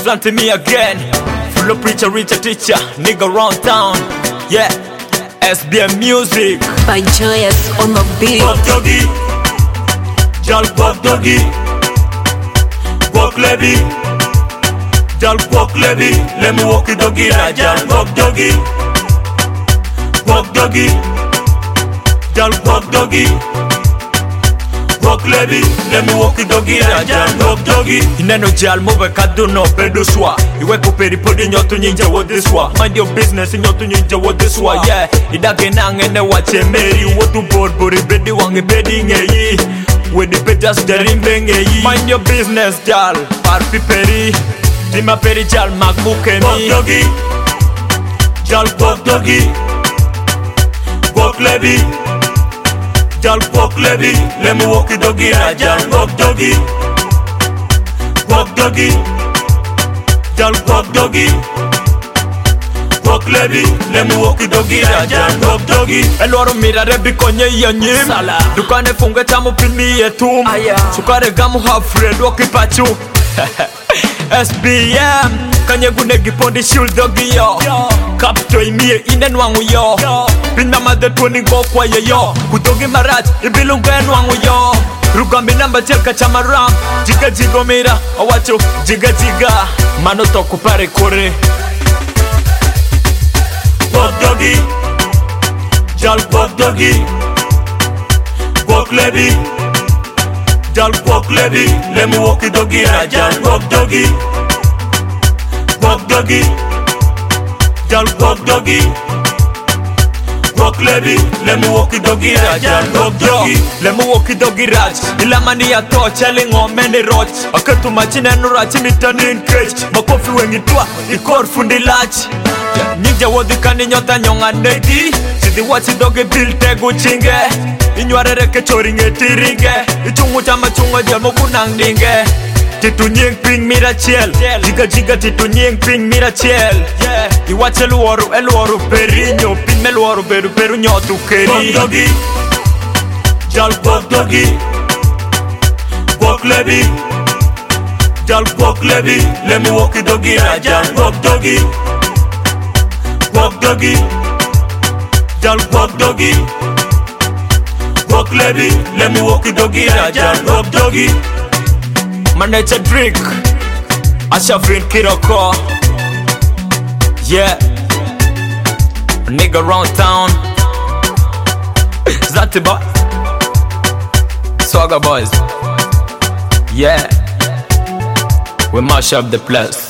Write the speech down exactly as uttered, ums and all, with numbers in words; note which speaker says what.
Speaker 1: representing me again. Full of preacher, richer teacher, nigga round town. Yeah, S B M music.
Speaker 2: By Joyous on the beat.
Speaker 3: Walk doggy, Jal walk doggy, walk levy, Jal walk levy. Let me walk it doggy, Jal walk doggy, walk doggy, Jal walk doggy. Walk levy, let me walk it doggy, Jal walk doggy.
Speaker 1: Ineno jal move kadu no pedo swa. Iwe kuperi podi nyotu nyinja wo this wa. Mind your business nyotu nyinja wo this wa. Yeah, idage nangene wache meri. Wotu board bori bedi wange bedi ngeyi. With the petas derimbe ngeyi. Mind your business jal, parpi peri. Dima peri jal magmuke mi.
Speaker 3: Walk doggy, Jal walk doggy, walk levy, Jal walk levy. Let me walk it doggy, Jal walk doggy, walk doggy, Jal walk doggy, walk levy. Let me walk it doggy, Jal walk doggy.
Speaker 1: Eloro mirare bikonye yanyim Sala Dukane funge tamu pilmi yetum Sukare gamu hafred wakipachu S B M Kanye gune gipondi shul dogi yo Kapto imie inen wangu yo Pinna made tuoni ngokwa ye yo Kutogi maraj ibilungen wangu yo Rugambi namba jelka chamaram Jiga jigo mira awacho jiga jiga Mano toku pare kore
Speaker 3: Walk doggy, Jal walk doggy, walk levy, Jal walk levy. Let me walk it doggy, Jal walk doggy, walk doggy, Jal walk doggy, walk levy. Let me walk it doggy, Jal walk doggy.
Speaker 1: Let me walk it doggy raj Ila mani ya to challenge on many roach Aketu machine no rachi mitani in cage Makofi wengi tua ikor fundi lach Ninja wodi kani nyota nyonga nedi Sidi wachi dogi bil tegu chinge Inywarere ke choringe tiringe Ichungu chama chunga jelmo kunang dinge Titu nying ping mira chiel Jiga jiga titu nying ping mira chiel Iwache luoru eluoru perinyo Pin me luoru beru peru nyotu keri
Speaker 3: Walk doggy, Jal walk doggy, walk levy, Jal walk levy. Let me walk it doggy, Jal walk doggy, walk doggy, Jal walk doggy, walk levy. Let me walk it doggy, Jal walk doggy.
Speaker 1: Manager drink Ashafin Kiroko. Yeah, nigga round town Zatiba Swagger boys. Yeah, we mash up the place.